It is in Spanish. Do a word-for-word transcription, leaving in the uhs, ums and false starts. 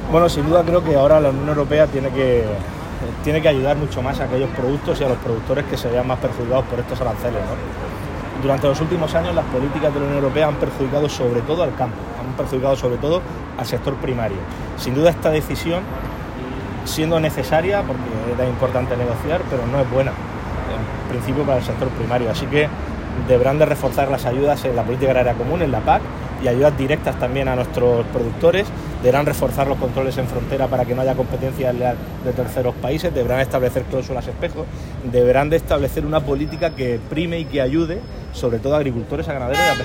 Bueno, sin duda creo que ahora la Unión Europea tiene que, tiene que ayudar mucho más a aquellos productos y a los productores que se vean más perjudicados por estos aranceles, ¿no? Durante los últimos años las políticas de la Unión Europea han perjudicado sobre todo al campo, han perjudicado sobre todo al sector primario. Sin duda esta decisión, siendo necesaria, porque era importante negociar, pero no es buena, en principio para el sector primario. Así que deberán de reforzar las ayudas en la política agraria común, en la P A C, y ayudas directas también a nuestros productores. Deberán reforzar los controles en frontera para que no haya competencia de terceros países, deberán establecer cláusulas espejo, deberán de establecer una política que prime y que ayude sobre todo a agricultores, a ganaderos y a pescadores.